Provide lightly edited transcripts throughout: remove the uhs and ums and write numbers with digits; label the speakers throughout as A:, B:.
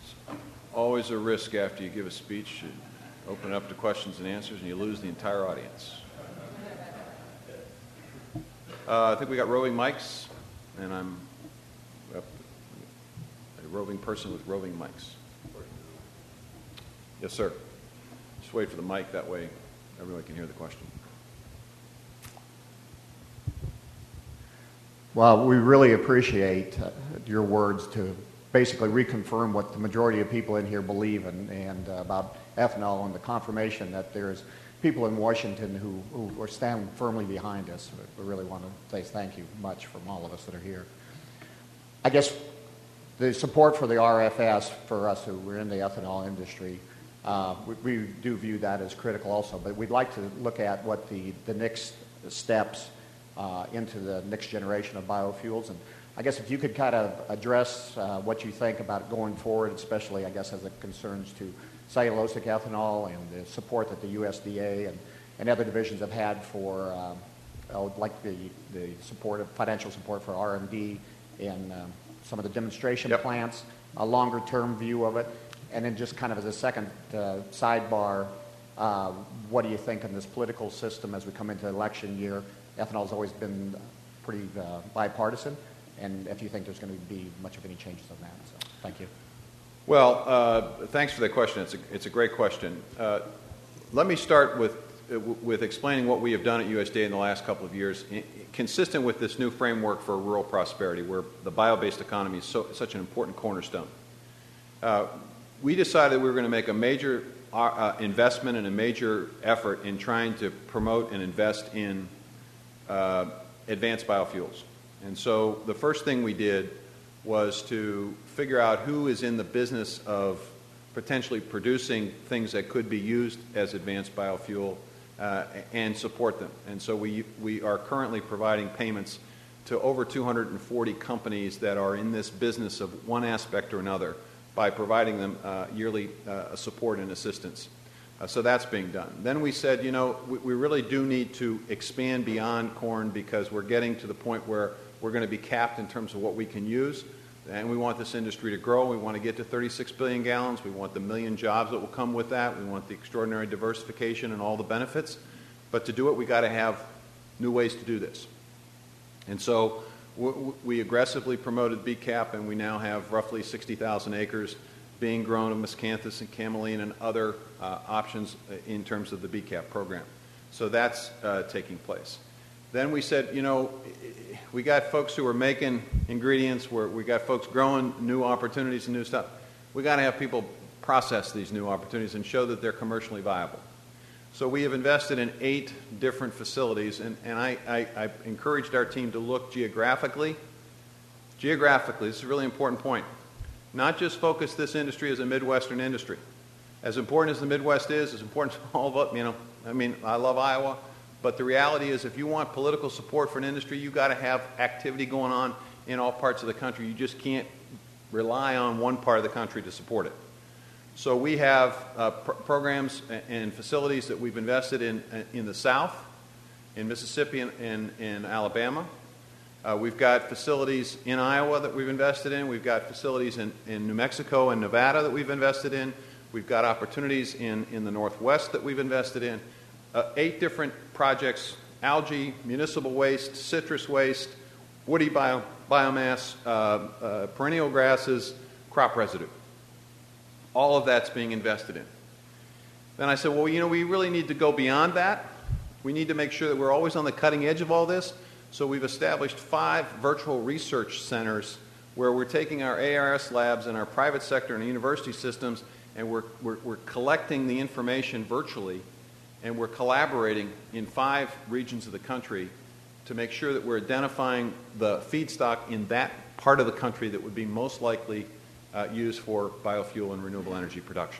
A: Always a risk after you give a speech. You open up to questions and answers, and you lose the entire audience. I think we got roving mics, and I'm a roving person with roving mics. Yes, sir. Just wait for the mic. That way everyone can hear the question.
B: Well, we really appreciate your words to basically reconfirm what the majority of people in here believe and about ethanol, and the confirmation that there's people in Washington who are standing firmly behind us. We really want to say thank you much from all of us that are here. I guess the support for the RFS for us who are in the ethanol industry, we do view that as critical also, but we'd like to look at what the next steps into the next generation of biofuels. And I guess if you could kind of address what you think about going forward, especially I guess as it concerns to cellulosic ethanol and the support that the USDA and other divisions have had for like the support of financial support for R&D and some of the demonstration plants, a longer term view of it, and then just kind of as a second sidebar, what do you think in this political system as we come into election year? Ethanol's always been pretty bipartisan, and if you think there's going to be much of any changes on that. So, thank you.
A: Well, thanks for the question. It's a great question. Let me start with explaining what we have done at USDA in the last couple of years, consistent with this new framework for rural prosperity, where the bio-based economy is such an important cornerstone. We decided we were going to make a major investment and a major effort in trying to promote and invest in advanced biofuels. And so the first thing we did was to figure out who is in the business of potentially producing things that could be used as advanced biofuel and support them. And so we are currently providing payments to over 240 companies that are in this business of one aspect or another by providing them yearly support and assistance. So that's being done. Then we said, we really do need to expand beyond corn because we're getting to the point where we're going to be capped in terms of what we can use. And we want this industry to grow. We want to get to 36 billion gallons. We want the million jobs that will come with that. We want the extraordinary diversification and all the benefits. But to do it, we got to have new ways to do this. And so we aggressively promoted BCAP, and we now have roughly 60,000 acres being grown of miscanthus and camelina and other options in terms of the BCAP program. So that's taking place. Then we said, we got folks who are making ingredients, we got folks growing new opportunities and new stuff. We got to have people process these new opportunities and show that they're commercially viable. So we have invested in 8 different facilities, and I encouraged our team to look geographically. Geographically, this is a really important point. Not just focus this industry as a Midwestern industry. As important as the Midwest is, as important as all of it, I love Iowa, but the reality is if you want political support for an industry, you've got to have activity going on in all parts of the country. You just can't rely on one part of the country to support it. So we have programs and facilities that we've invested in the South, in Mississippi and in Alabama. We've got facilities in Iowa that we've invested in. We've got facilities in New Mexico and Nevada that we've invested in. We've got opportunities in the Northwest that we've invested in. 8 different projects: algae, municipal waste, citrus waste, woody biomass, perennial grasses, crop residue. All of that's being invested in. Then I said, well, we really need to go beyond that. We need to make sure that we're always on the cutting edge of all this. So we've established 5 virtual research centers where we're taking our ARS labs and our private sector and university systems, and we're collecting the information virtually, and we're collaborating in 5 regions of the country to make sure that we're identifying the feedstock in that part of the country that would be most likely used for biofuel and renewable energy production.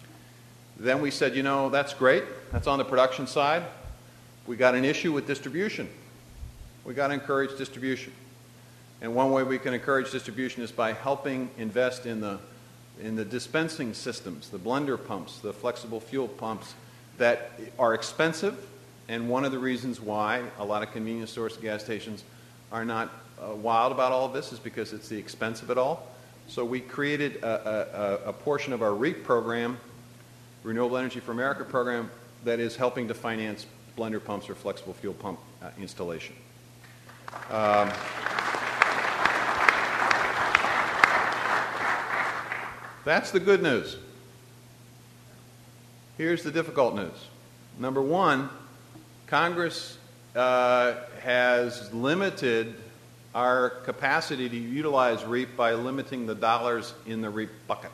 A: Then we said, that's great. That's on the production side. We got an issue with distribution. We got to encourage distribution. And one way we can encourage distribution is by helping invest in the dispensing systems, the blender pumps, the flexible fuel pumps that are expensive. And one of the reasons why a lot of convenience stores and gas stations are not wild about all of this is because it's the expense of it all. So we created a portion of our REAP program, Renewable Energy for America program, that is helping to finance blender pumps or flexible fuel pump installation. That's the good news. Here's the difficult news. Number one, Congress has limited our capacity to utilize REAP by limiting the dollars in the REAP bucket.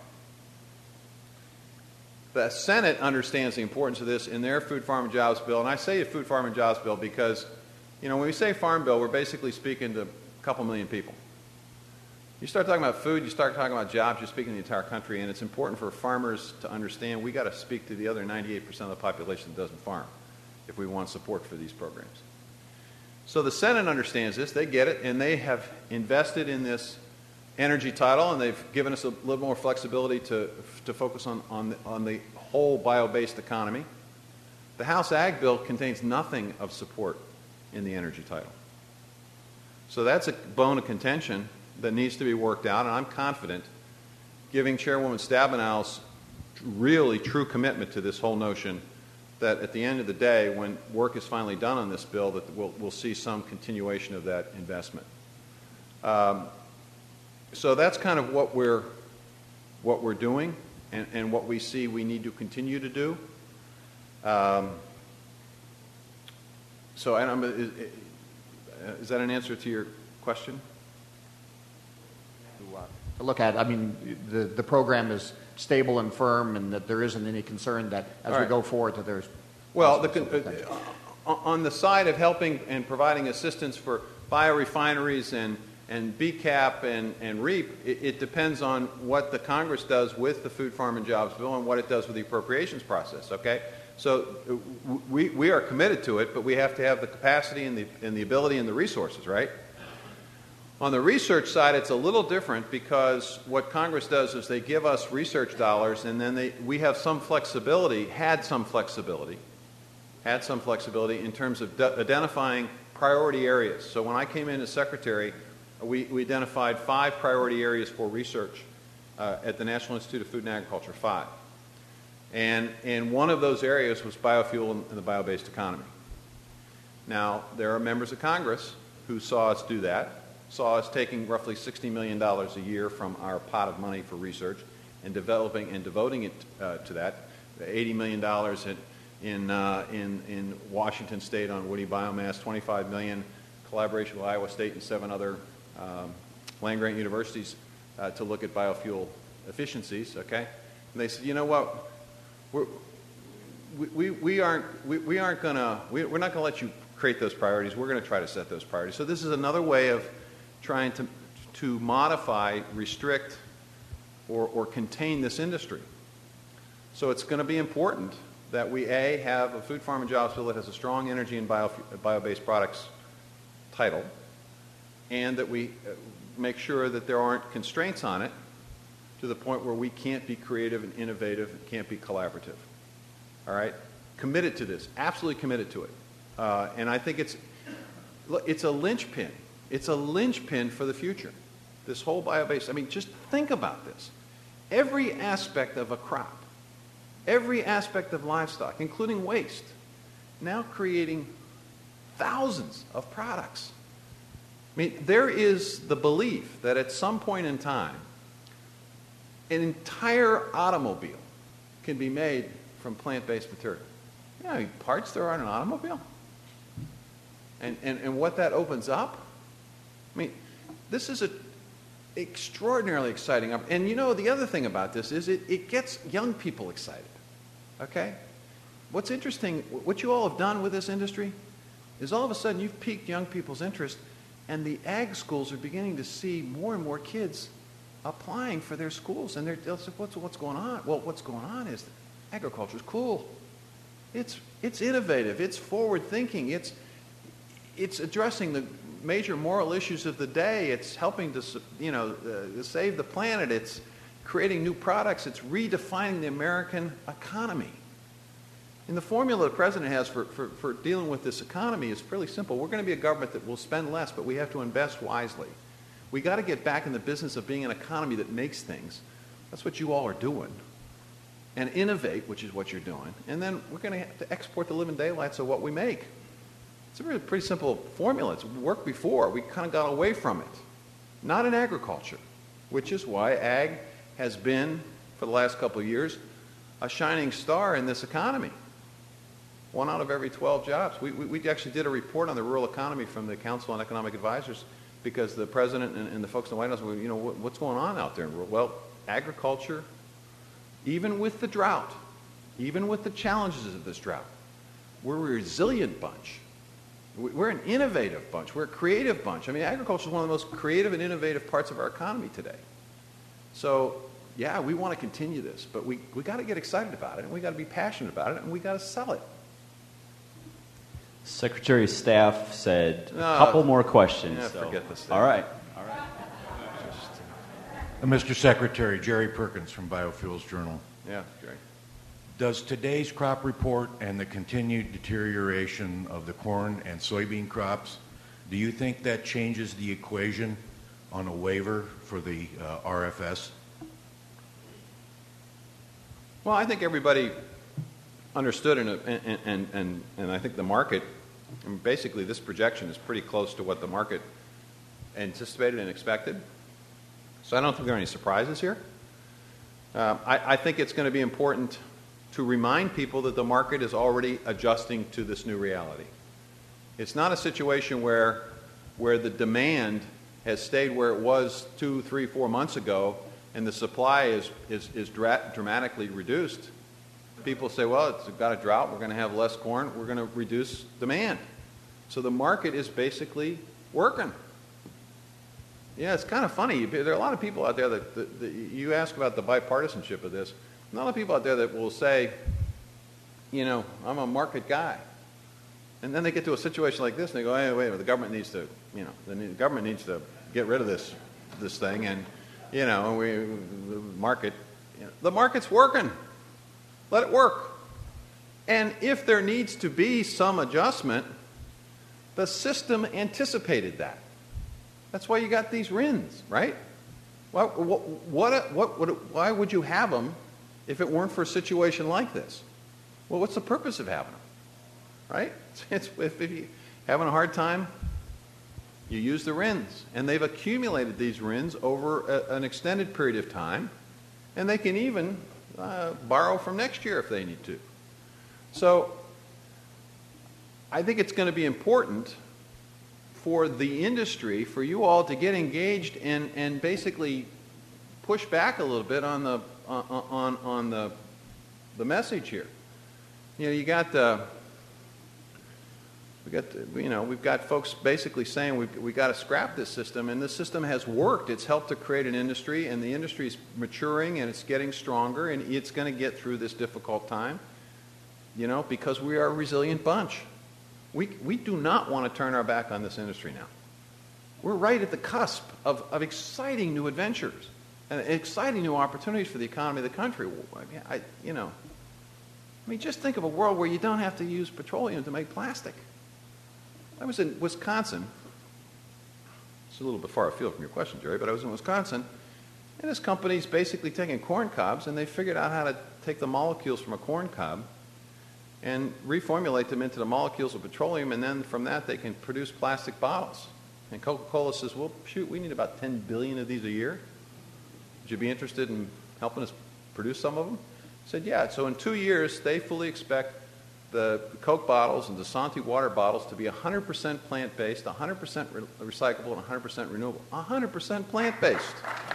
A: The Senate understands the importance of this in their Food, Farm, and Jobs bill, and I say Food, Farm, and Jobs bill because, when we say Farm Bill, we're basically speaking to a couple million people. You start talking about food, you start talking about jobs, you're speaking to the entire country, and it's important for farmers to understand we got to speak to the other 98% of the population that doesn't farm if we want support for these programs. So the Senate understands this, they get it, and they have invested in this energy title, and they've given us a little more flexibility to focus on the whole bio-based economy. The House Ag Bill contains nothing of support in the energy title. So that's a bone of contention that needs to be worked out, and I'm confident, giving Chairwoman Stabenow's really true commitment to this whole notion, that at the end of the day, when work is finally done on this bill, that we'll see some continuation of that investment. So that's kind of what we're doing, and what we see we need to continue to do. So is that an answer to your question?
B: To look at, the program is stable and firm, and that there isn't any concern that as we go forward that there's...
A: Well, on the side of helping and providing assistance for biorefineries and BCAP and REAP, it depends on what the Congress does with the Food, Farm, and Jobs bill and what it does with the appropriations process, okay? So we are committed to it, but we have to have the capacity and the ability and the resources, right? On the research side, it's a little different because what Congress does is they give us research dollars, and then we have some flexibility, had some flexibility in terms of identifying priority areas. So when I came in as secretary, we identified 5 priority areas for research at the National Institute of Food and Agriculture, 5. And one of those areas was biofuel and the bio-based economy. Now, there are members of Congress who saw us do that, saw us taking roughly $60 million a year from our pot of money for research and developing and devoting it to that. $80 million in Washington State on woody biomass, $25 million collaboration with Iowa State and 7 other land-grant universities to look at biofuel efficiencies. Okay, and they said, you know what, we're not going to let you create those priorities. We're going to try to set those priorities. So this is another way of trying to modify, restrict, or contain this industry. So it's going to be important that we, A, have a Food, Farm, and Jobs bill that has a strong energy and bio-based products title, and that we make sure that there aren't constraints on it to the point where we can't be creative and innovative and can't be collaborative. All right? Committed to this. Absolutely committed to it. And I think it's a linchpin. It's a linchpin for the future. This whole bio-based, just think about this. Every aspect of a crop, every aspect of livestock, including waste, now creating thousands of products. There is the belief that at some point in time, an entire automobile can be made from plant-based material. You know how many parts there are in an automobile? And what that opens up? This is an extraordinarily exciting opportunity. And the other thing about this is it gets young people excited. Okay? What's interesting, what you all have done with this industry is all of a sudden you've piqued young people's interest, and the ag schools are beginning to see more and more kids applying for their schools. And they'll say, what's going on? Well, what's going on is agriculture is cool. It's innovative. It's forward-thinking. It's addressing the major moral issues of the day. It's helping to save the planet. It's creating new products. It's redefining the American economy. And the formula the president has for dealing with this economy is fairly simple. We're going to be a government that will spend less, but we have to invest wisely. We got to get back in the business of being an economy that makes things. That's what you all are doing. And innovate, which is what you're doing. And then we're going to have to export the living daylights of what we make. It's a really pretty simple formula. It's worked before. We kind of got away from it. Not in agriculture, which is why ag has been, for the last couple of years, a shining star in this economy. 1 out of every 12 jobs. We actually did a report on the rural economy from the Council on Economic Advisors because the president and the folks in the White House were, what's going on out there in rural? Well, agriculture, even with the drought, even with the challenges of this drought, we're a resilient bunch. We're an innovative bunch. We're a creative bunch. I mean, agriculture is one of the most creative and innovative parts of our economy today. So, yeah, we want to continue this, but we got to get excited about it, and we got to be passionate about it, and we got to sell it.
C: Secretary of Staff said a couple more questions.
A: Yeah,
C: so.
A: forget this thing.
C: All right.
D: Mr. Secretary, Jerry Perkins from Biofuels Journal.
A: Yeah, Jerry.
D: Does today's crop report and the continued deterioration of the corn and soybean crops, do you think that changes the equation on a waiver for the RFS?
A: Well, I think everybody understood, and I think the market, and basically this projection is pretty close to what the market anticipated and expected. So I don't think there are any surprises here. I think it's going to be important to remind people that the market is already adjusting to this new reality. It's not a situation where the demand has stayed where it was 2, 3, 4 months ago and the supply is dramatically reduced. People say, well, it's got a drought, we're going to have less corn, we're going to reduce demand. So the market is basically working. Yeah, it's kind of funny. There are a lot of people out there that you ask about the bipartisanship of this. A lot of people out there that will say, I'm a market guy. And then they get to a situation like this and they go, hey, wait, the government needs to, the government needs to get rid of this thing, and, the market, the market's working. Let it work. And if there needs to be some adjustment, the system anticipated that. That's why you got these RINs, right? Why would you have them if it weren't for a situation like this? Well, what's the purpose of having them, right? If you're having a hard time, you use the RINs. And they've accumulated these RINs over an extended period of time, and they can even borrow from next year if they need to. So I think it's going to be important for the industry, for you all to get engaged and basically push back a little bit on the message here. We've got folks basically saying we've got to scrap this system, and this system has worked. It's helped to create an industry, and the industry is maturing and it's getting stronger, and it's going to get through this difficult time, because we are a resilient bunch. We do not want to turn our back on this industry now. We're right at the cusp of exciting new adventures and exciting new opportunities for the economy of the country. Just think of a world where you don't have to use petroleum to make plastic. I was in Wisconsin. It's a little bit far afield from your question, Jerry, but I was in Wisconsin, and this company's basically taking corn cobs, and they figured out how to take the molecules from a corn cob and reformulate them into the molecules of petroleum, and then from that they can produce plastic bottles. And Coca-Cola says, well, shoot, we need about 10 billion of these a year. Would you be interested in helping us produce some of them? I said, yeah. So in 2 years, they fully expect the Coke bottles and the Santi water bottles to be 100% plant-based, 100% recyclable, and 100% renewable. 100% plant-based.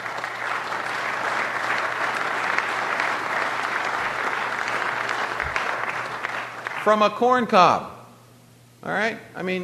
A: From a corn cob. All right?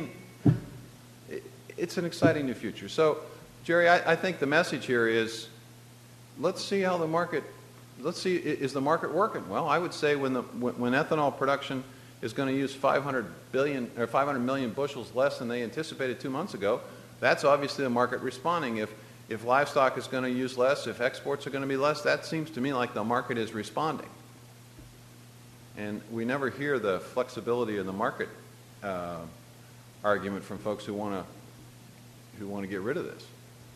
A: It's an exciting new future. So, Jerry, I think the message here is, let's see, is the market working? Well, I would say when ethanol production is going to use 500 million bushels less than they anticipated 2 months ago, that's obviously the market responding. If livestock is going to use less, if exports are going to be less, that seems to me like the market is responding. And we never hear the flexibility in the market argument from folks who want to get rid of this.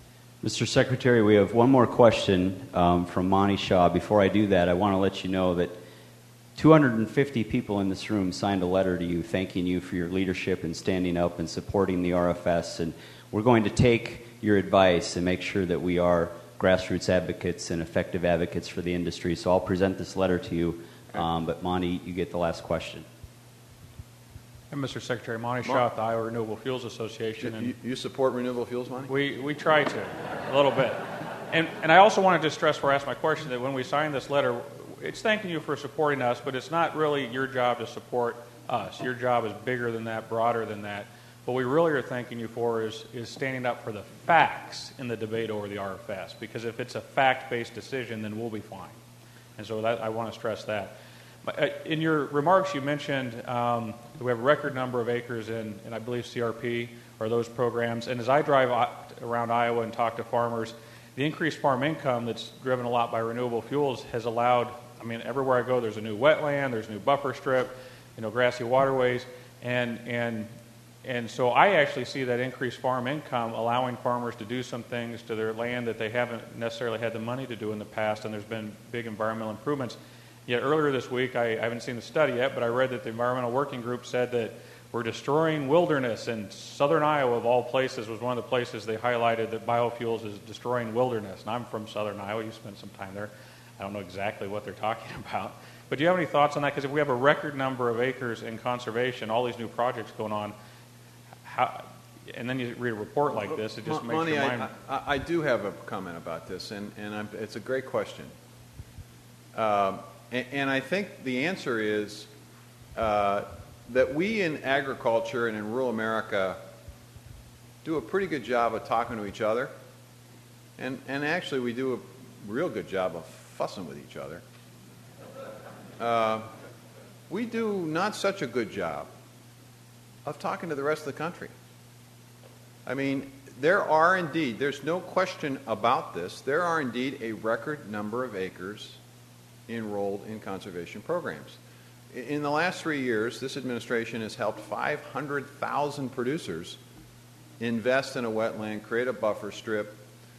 C: Mr. Secretary, we have one more question from Monty Shaw. Before I do that, I want to let you know that 250 people in this room signed a letter to you thanking you for your leadership in standing up and supporting the RFS, and we're going to take your advice and make sure that we are grassroots advocates and effective advocates for the industry. So I'll present this letter to you, but Monty, you get the last question.
E: And Mr. Secretary, Monty Shaw, the Iowa Renewable Fuels Association. And
A: you support renewable fuels, Monty?
E: we try to, a little bit. And I also wanted to stress before I asked my question that when we signed this letter, it's thanking you for supporting us, but it's not really your job to support us. Your job is bigger than that, broader than that. What we really are thanking you for is standing up for the facts in the debate over the RFS, because if it's a fact-based decision, then we'll be fine. And so I want to stress that. In your remarks, you mentioned that we have a record number of acres in I believe, CRP or those programs. And as I drive around Iowa and talk to farmers, the increased farm income that's driven a lot by renewable fuels has allowed, everywhere I go, there's a new wetland, there's a new buffer strip, grassy waterways. And so I actually see that increased farm income allowing farmers to do some things to their land that they haven't necessarily had the money to do in the past, and there's been big environmental improvements. Yet earlier this week, I haven't seen the study yet, but I read that the Environmental Working Group said that we're destroying wilderness, and southern Iowa, of all places, was one of the places they highlighted that biofuels is destroying wilderness. And I'm from southern Iowa. You spent some time there. I don't know exactly what they're talking about. But do you have any thoughts on that? Because if we have a record number of acres in conservation, all these new projects going on, and then you read a report like this, it just makes your mind...
A: I do have a comment about this, and it's a great question. And I think the answer is that we in agriculture and in rural America do a pretty good job of talking to each other. And actually we do a real good job of fussing with each other. We do not such a good job of talking to the rest of the country. There's no question about this, there are indeed a record number of acres enrolled in conservation programs. In the last 3 years, this administration has helped 500,000 producers invest in a wetland, create a buffer strip,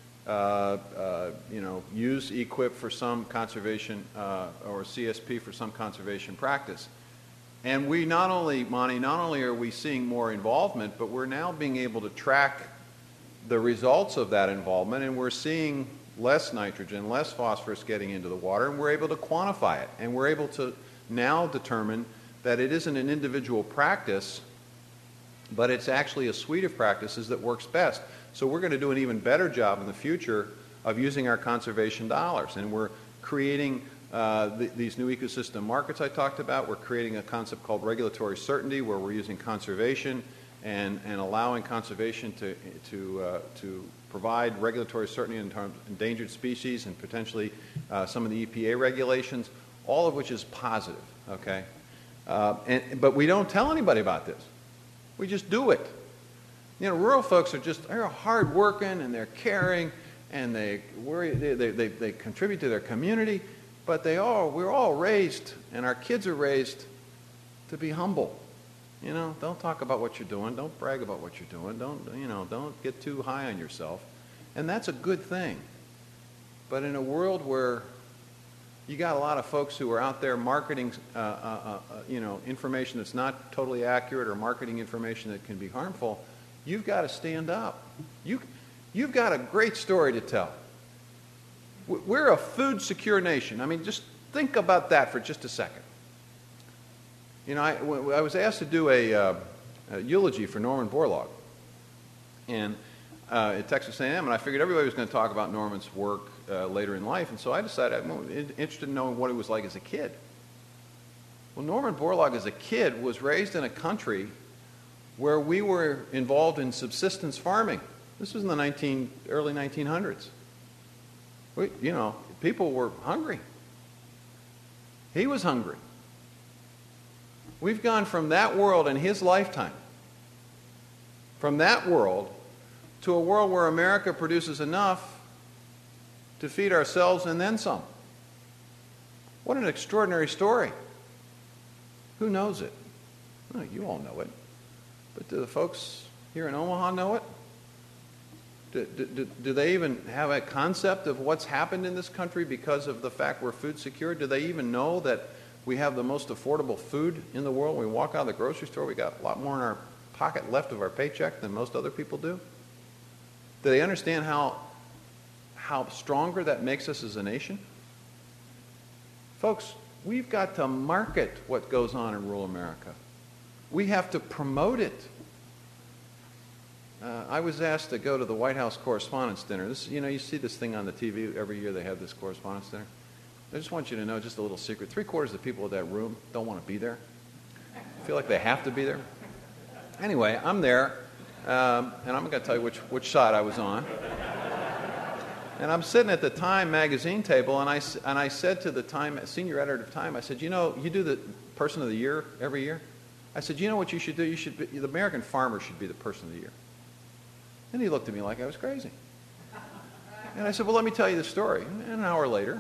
A: use EQIP for some conservation or CSP for some conservation practice. And we not only are we seeing more involvement, but we're now being able to track the results of that involvement, and we're seeing less nitrogen, less phosphorus getting into the water, and we're able to quantify it. And we're able to now determine that it isn't an individual practice, but it's actually a suite of practices that works best. So we're going to do an even better job in the future of using our conservation dollars. And we're creating these new ecosystem markets I talked about. We're creating a concept called regulatory certainty, where we're using conservation and allowing conservation to provide regulatory certainty in terms of endangered species and potentially some of the EPA regulations, all of which is positive, okay? But we don't tell anybody about this. We just do it. Rural folks they're hard-working and they're caring and they contribute to their community, but we're all raised, and our kids are raised to be humble. Don't talk about what you're doing. Don't brag about what you're doing. Don't get too high on yourself. And that's a good thing. But in a world where you got a lot of folks who are out there marketing, information that's not totally accurate or marketing information that can be harmful, you've got to stand up. You've got a great story to tell. We're a food secure nation. Just think about that for just a second. I was asked to do a eulogy for Norman Borlaug at Texas A&M, and I figured everybody was going to talk about Norman's work later in life, and so I decided I'm interested in knowing what it was like as a kid. Well, Norman Borlaug as a kid was raised in a country where we were involved in subsistence farming. This was in the early 1900s. People were hungry. He was hungry. We've gone from that world in his lifetime, from that world to a world where America produces enough to feed ourselves and then some. What an extraordinary story. Who knows it? Well, you all know it. But do the folks here in Omaha know it? Do they even have a concept of what's happened in this country because of the fact we're food secure? Do they even know that we have the most affordable food in the world? When we walk out of the grocery store, we got a lot more in our pocket left of our paycheck than most other people do? Do they understand how stronger that makes us as a nation? Folks, we've got to market what goes on in rural America. We have to promote it. I was asked to go to the White House Correspondents' Dinner. This, you see this thing on the TV every year. They have this Correspondents' Dinner. I just want you to know, just a little secret, 3/4 of the people in that room don't want to be there. Feel like they have to be there. Anyway, I'm there, and I'm going to tell you which side I was on. And I'm sitting at the Time magazine table, and I said to the Time senior editor of Time, I said, you do the Person of the Year every year. I said, you know what you should do? The American farmer should be the Person of the Year. And he looked at me like I was crazy. And I said, well, let me tell you the story. And an hour later,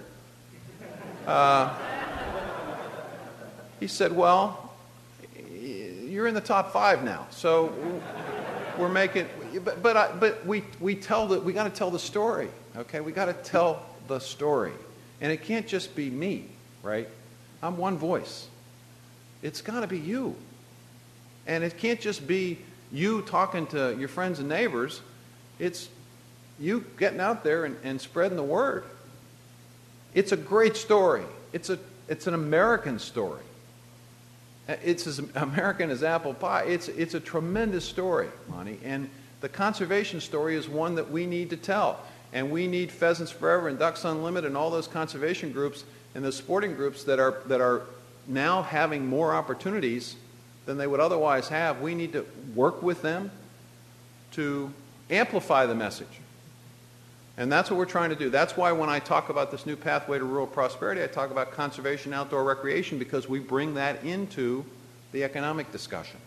A: he said, well, you're in the top 5 now, so we're making. But we got to tell the story, okay? We got to tell the story, and it can't just be me, right? I'm one voice. It's got to be you, and it can't just be you talking to your friends and neighbors. It's you getting out there and spreading the word. It's a great story. It's an American story. It's as American as apple pie. It's a tremendous story, Monty. And the conservation story is one that we need to tell. And we need Pheasants Forever and Ducks Unlimited and all those conservation groups and the sporting groups that are now having more opportunities than they would otherwise have. We need to work with them to amplify the message. And that's what we're trying to do. That's why when I talk about this new pathway to rural prosperity, I talk about conservation, outdoor recreation, because we bring that into the economic discussion.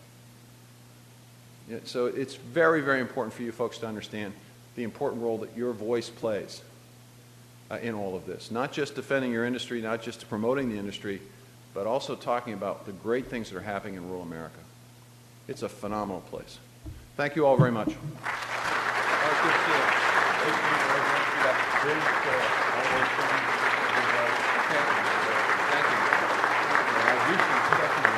A: So it's very, very important for you folks to understand the important role that your voice plays in all of this. Not just defending your industry, not just promoting the industry, but also talking about the great things that are happening in rural America. It's a phenomenal place. Thank you all very much. Thank you.